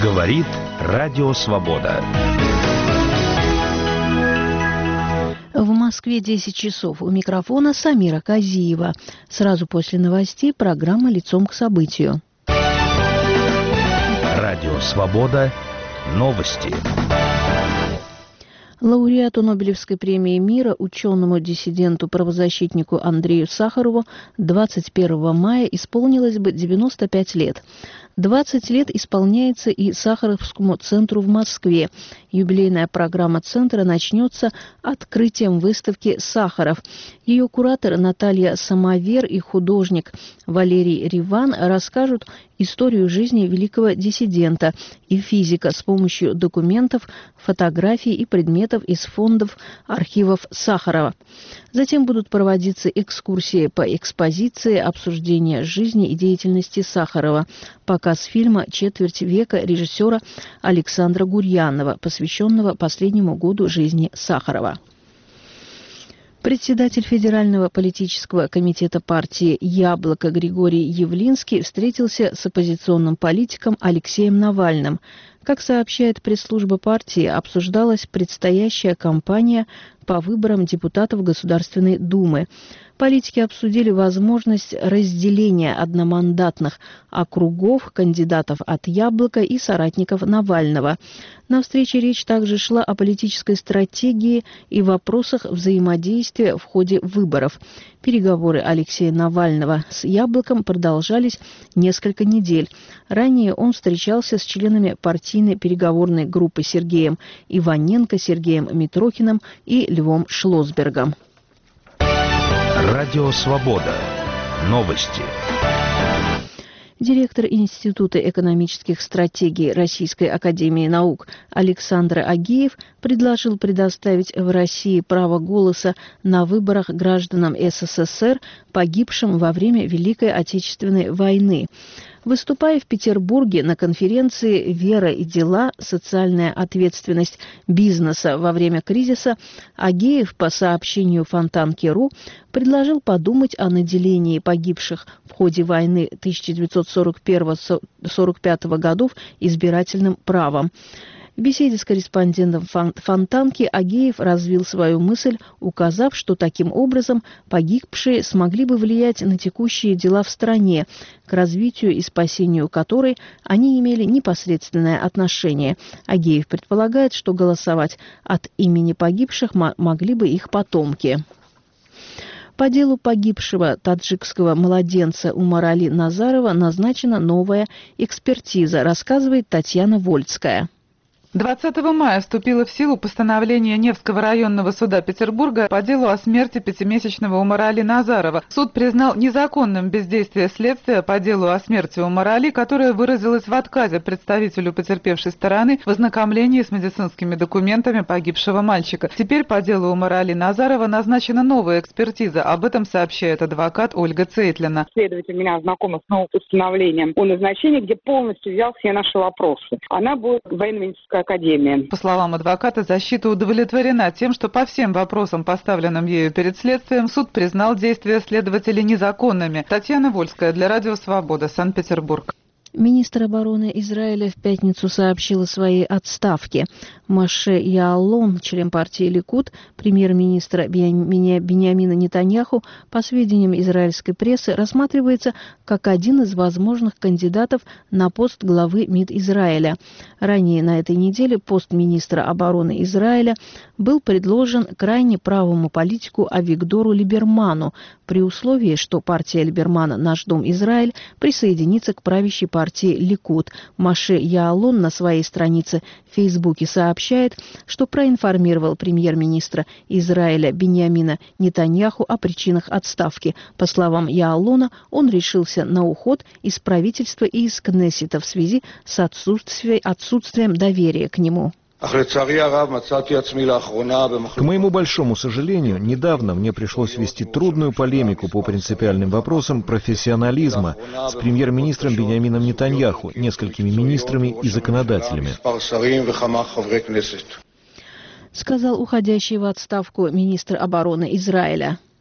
Говорит Радио Свобода. В Москве 10 часов. У микрофона Самира Казиева. Сразу после новостей программа «Лицом к событию». Радио Свобода. Новости. Лауреату Нобелевской премии мира, ученому-диссиденту, правозащитнику Андрею Сахарову 21 мая исполнилось бы 95 лет. 20 лет исполняется и Сахаровскому центру в Москве. Юбилейная программа центра начнется открытием выставки «Сахаров». Ее куратор Наталья Самовер и художник Валерий Риван расскажут историю жизни великого диссидента и физика с помощью документов, фотографий и предметов из фондов архивов Сахарова. Затем будут проводиться экскурсии по экспозиции, обсуждение жизни и деятельности Сахарова, показ фильма «Четверть века» режиссера Александра Гурьянова, посвященного последнему году жизни Сахарова. Председатель Федерального политического комитета партии «Яблоко» Григорий Явлинский встретился с оппозиционным политиком Алексеем Навальным. Как сообщает пресс-служба партии, обсуждалась предстоящая кампания по выборам депутатов Государственной Думы. Политики обсудили возможность разделения одномандатных округов кандидатов от «Яблока» и соратников Навального. На встрече речь также шла о политической стратегии и вопросах взаимодействия в ходе выборов. Переговоры Алексея Навального с «Яблоком» продолжались несколько недель. Ранее он встречался с членами партийной переговорной группы Сергеем Иваненко, Сергеем Митрохиным и Львом Шлосбергом. Радио Свобода. Новости. Директор Института экономических стратегий Российской академии наук Александр Агеев предложил предоставить в России право голоса на выборах гражданам СССР, погибшим во время Великой Отечественной войны. Выступая в Петербурге на конференции «Вера и дела. Социальная ответственность бизнеса во время кризиса», Агеев, по сообщению Фонтанки.ру, предложил подумать о наделении погибших в ходе войны 1941-1945 годов избирательным правом. В беседе с корреспондентом Фонтанки Агеев развил свою мысль, указав, что таким образом погибшие смогли бы влиять на текущие дела в стране, к развитию и спасению которой они имели непосредственное отношение. Агеев предполагает, что голосовать от имени погибших могли бы их потомки. По делу погибшего таджикского младенца Умар-Али Назарова назначена новая экспертиза, рассказывает Татьяна Вольцкая. 20 мая вступило в силу постановление Невского районного суда Петербурга по делу о смерти пятимесячного Умар-Али Назарова. Суд признал незаконным бездействие следствия по делу о смерти Умар-Али, которое выразилось в отказе представителю потерпевшей стороны в ознакомлении с медицинскими документами погибшего мальчика. Теперь по делу Умар-Али Назарова назначена новая экспертиза. Об этом сообщает адвокат Ольга Цейтлина. Следователь меня знакома с новым постановлением о назначении, где полностью взял все наши вопросы. Она будет военно-медицинская академия. По словам адвоката, защита удовлетворена тем, что по всем вопросам, поставленным ею перед следствием, суд признал действия следователей незаконными. Татьяна Вольская для Радио Свобода, Санкт-Петербург. Министр обороны Израиля в пятницу сообщил о своей отставке. Моше Яалон, член партии Ликуд, премьер-министра Биньямина Нетаньяху, по сведениям израильской прессы, рассматривается как один из возможных кандидатов на пост главы МИД Израиля. Ранее на этой неделе пост министра обороны Израиля был предложен крайне правому политику Авигдору Либерману, при условии, что партия Либермана «Наш дом Израиль» присоединится к правящей партии Ликуд. Моше Яалон на своей странице в Фейсбуке сообщает, что проинформировал премьер-министра Израиля Биньямина Нетаньяху о причинах отставки. По словам Яалона, он решился на уход из правительства и из Кнессета в связи с отсутствием доверия к нему. К моему большому сожалению, недавно мне пришлось вести трудную полемику по принципиальным вопросам профессионализма с премьер-министром Биньямином Нетаньяху, несколькими министрами и законодателями. Сказал уходящий в отставку министр обороны Израиля.